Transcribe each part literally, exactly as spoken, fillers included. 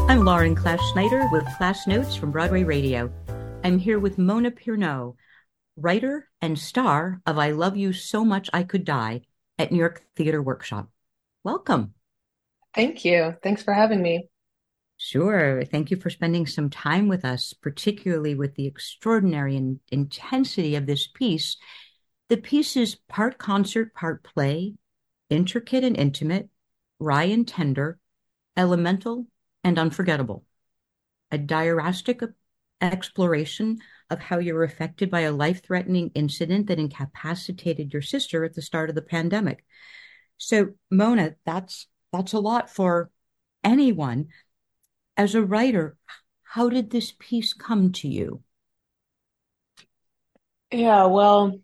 I'm Lauren Clash Schneider with Clash Notes from Broadway Radio. I'm here with Mona Pirneau, writer and star of I Love You So Much I Could Die at New York Theater Workshop. Welcome. Thank you. Thanks for having me. Sure. Thank you for spending some time with us, particularly with the extraordinary in- intensity of this piece. The piece is part concert, part play, intricate and intimate, wry and tender, elemental and unforgettable. A diarrhea exploration of how you were affected by a life-threatening incident that incapacitated your sister at the start of the pandemic. So, Mona, that's that's a lot for anyone. As a writer, how did this piece come to you? Yeah, well,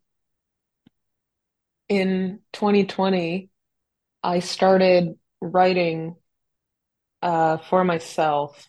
in twenty twenty, I started writing uh, for myself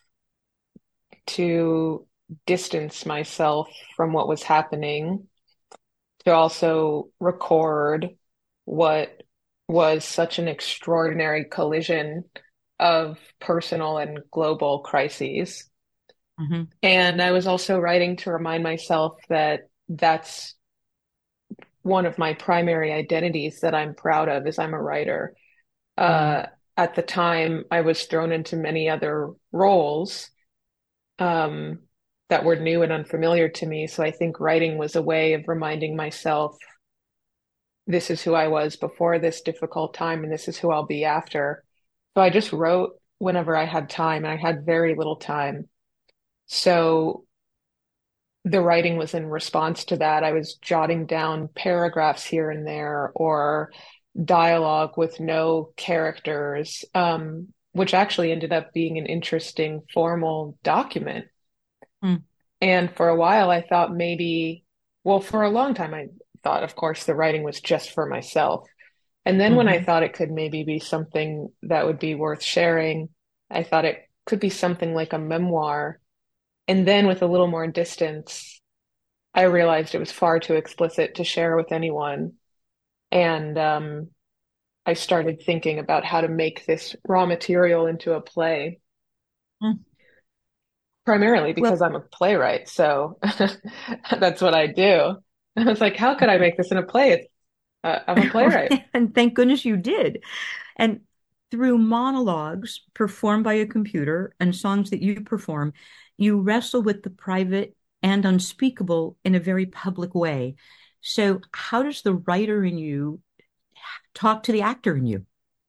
to distance myself from what was happening, to also record what was such an extraordinary collision of personal and global crises. Hmm. And I was also writing to remind myself that that's one of my primary identities that I'm proud of is I'm a writer. Mm. Uh, at the time, I was thrown into many other roles um, that were new and unfamiliar to me. So I think writing was a way of reminding myself this is who I was before this difficult time, and this is who I'll be after. So I just wrote whenever I had time, and I had very little time. So the writing was in response to that. I was jotting down paragraphs here and there or dialogue with no characters, um, which actually ended up being an interesting formal document. Mm. And for a while, I thought maybe, well, for a long time, I thought, of course, the writing was just for myself. And then when I Hmm. thought it could maybe be something that would be worth sharing, I thought it could be something like a memoir. And then with a little more distance, I realized it was far too explicit to share with anyone. And um, I started thinking about how to make this raw material into a play, Mm. primarily Well, because I'm a playwright. So that's what I do. And I was like, how could I make this in a play? It's, uh, I'm a playwright. and thank goodness you did. And through monologues performed by a computer and songs that you perform, you wrestle with the private and unspeakable in a very public way. So, how does the writer in you talk to the actor in you?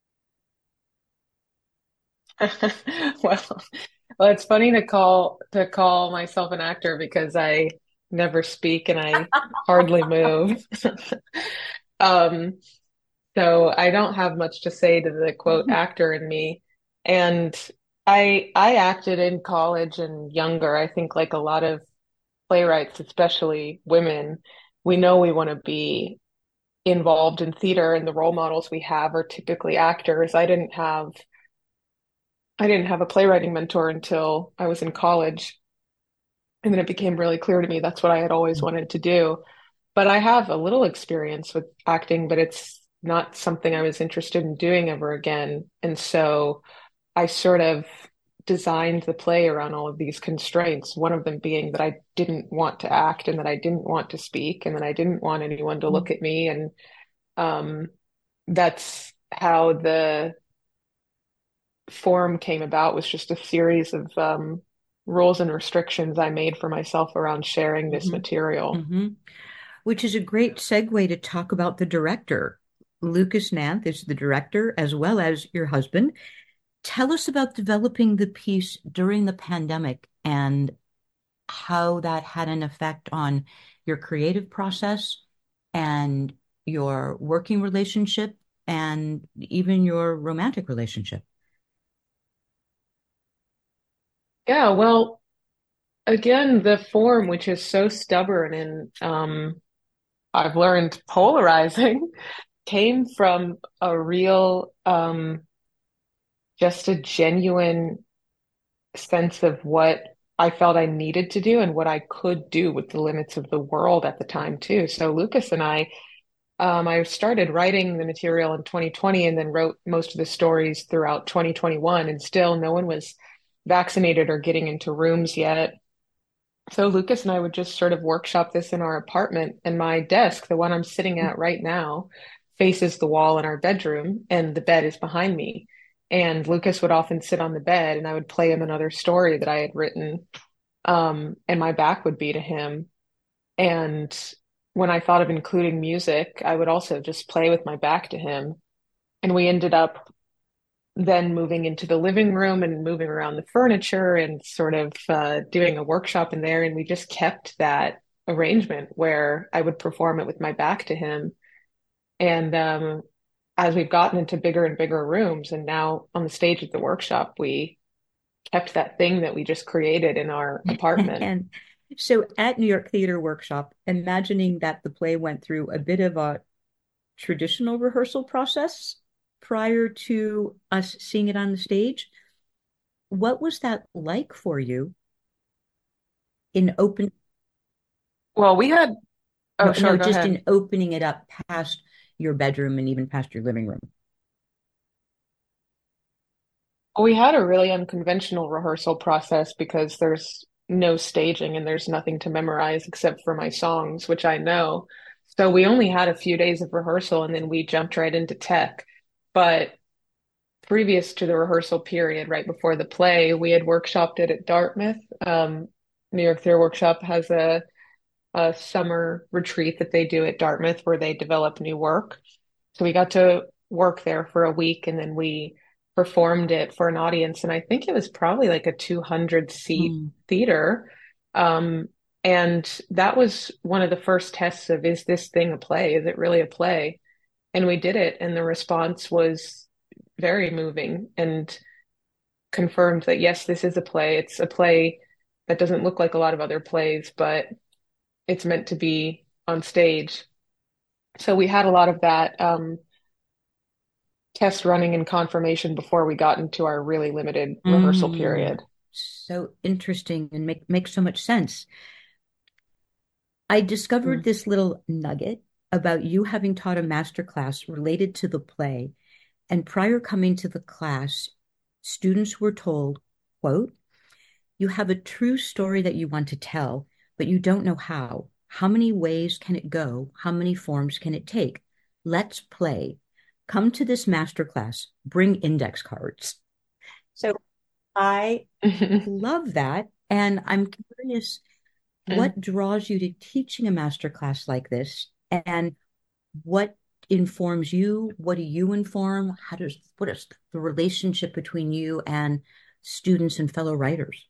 Well, well, it's funny to call to call myself an actor because I never speak and I hardly move. Um, So I don't have much to say to the quote actor in me. And I I acted in college and younger. I think like a lot of playwrights, especially women, we know we want to be involved in theater and the role models we have are typically actors. I didn't have I didn't have a playwriting mentor until I was in college. And then it became really clear to me that's what I had always wanted to do. But I have a little experience with acting, but it's not something I was interested in doing ever again. And so I sort of designed the play around all of these constraints, one of them being that I didn't want to act and that I didn't want to speak and that I didn't want anyone to look at me. And um, that's how the form came about was just a series of um, rules and restrictions I made for myself around sharing this Hmm. material. Hmm. Which is a great segue to talk about the director. Lucas Nanth is the director as well as your husband. Tell us about developing the piece during the pandemic and how that had an effect on your creative process and your working relationship and even your romantic relationship. Yeah, well, again, the form, which is so stubborn and um, I've learned polarizing, came from a real, um, just a genuine sense of what I felt I needed to do and what I could do with the limits of the world at the time, too. So Lucas and I, um, I started writing the material in twenty twenty and then wrote most of the stories throughout twenty twenty-one, and still no one was vaccinated or getting into rooms yet. So Lucas and I would just sort of workshop this in our apartment, and my desk, the one I'm sitting at right now, faces the wall in our bedroom, and the bed is behind me. And Lucas would often sit on the bed, and I would play him another story that I had written, um, and my back would be to him. And when I thought of including music, I would also just play with my back to him. And we ended up then moving into the living room and moving around the furniture and sort of uh, doing a workshop in there. And we just kept that arrangement where I would perform it with my back to him. And um, as we've gotten into bigger and bigger rooms, and now on the stage at the workshop, we kept that thing that we just created in our apartment. And so at New York Theater Workshop, imagining that the play went through a bit of a traditional rehearsal process prior to us seeing it on the stage, what was that like for you in open, Well, we had, oh, no, sure, no, go just ahead. in opening it up past your bedroom and even past your living room? Well, we had a really unconventional rehearsal process because there's no staging and there's nothing to memorize except for my songs, which I know. So we only had a few days of rehearsal and then we jumped right into tech. But previous to the rehearsal period, right before the play, we had workshopped it at Dartmouth. Um, New York Theater Workshop has a, a summer retreat that they do at Dartmouth where they develop new work. So we got to work there for a week and then we performed it for an audience. And I think it was probably like a two hundred seat Mm. theater. Um, and that was one of the first tests of, is this thing a play? Is it really a play? And we did it. And the response was very moving and confirmed that, yes, this is a play. It's a play that doesn't look like a lot of other plays, but it's meant to be on stage. So we had a lot of that. Um, test running and confirmation before we got into our really limited rehearsal Mm. period. So interesting and make makes so much sense. I discovered Mm. this little nugget about you having taught a master class related to the play. And prior coming to the class, students were told, quote, you have a true story that you want to tell, but you don't know how. How many ways can it go? How many forms can it take? Let's play. Come to this master class. Bring index cards. So I love that. And I'm curious, what draws you to teaching a master class like this? And what informs you? What do you inform? How does what is the relationship between you and students and fellow writers?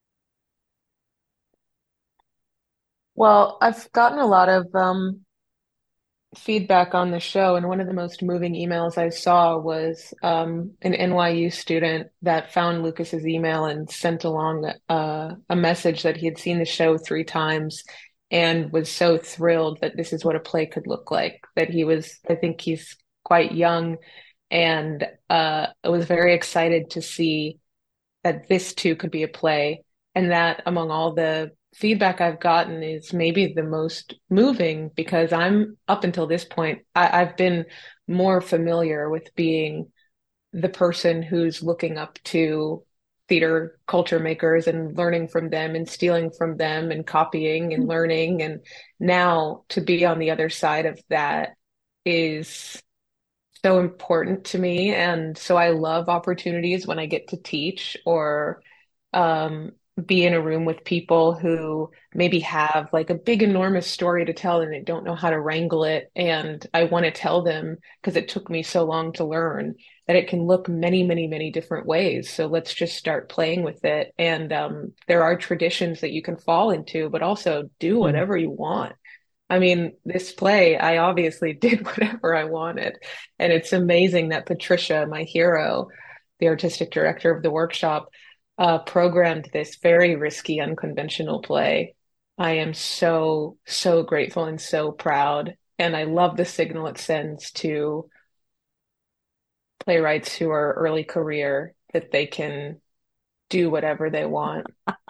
Well, I've gotten a lot of um, feedback on the show, and one of the most moving emails I saw was um, an N Y U student that found Lucas's email and sent along uh, a message that he had seen the show three times and was so thrilled that this is what a play could look like. That he was, I think he's quite young, and uh, was very excited to see that this too could be a play, and that among all the feedback I've gotten is maybe the most moving because I'm up until this point, I, I've been more familiar with being the person who's looking up to theater culture makers and learning from them and stealing from them and copying and learning. And now to be on the other side of that is so important to me. And so I love opportunities when I get to teach or um, be in a room with people who maybe have like a big, enormous story to tell and they don't know how to wrangle it. And I want to tell them because it took me so long to learn that it can look many, many, many different ways. So let's just start playing with it. And um, there are traditions that you can fall into, but also do Mm. whatever you want. I mean, this play, I obviously did whatever I wanted. And it's amazing that Patricia, my hero, the artistic director of the workshop, uh, programmed this very risky, unconventional play. I am so, so grateful and so proud. And I love the signal it sends to playwrights who are early career that they can do whatever they want.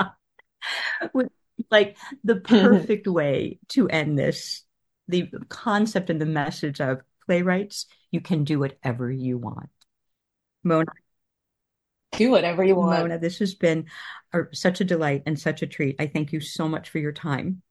Like the perfect way to end this, the concept and the message of playwrights, you can do whatever you want. Mona, do whatever you want. Mona, this has been a, such a delight and such a treat. I thank you so much for your time.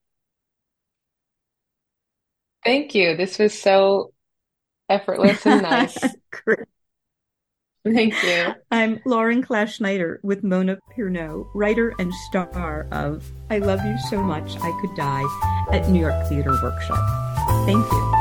Thank you. This was so effortless and nice. Great. Thank you. I'm Lauren Clash Schneider with Mona Pirneau, writer and star of I Love You So Much I Could Die at New York Theater Workshop. Thank you.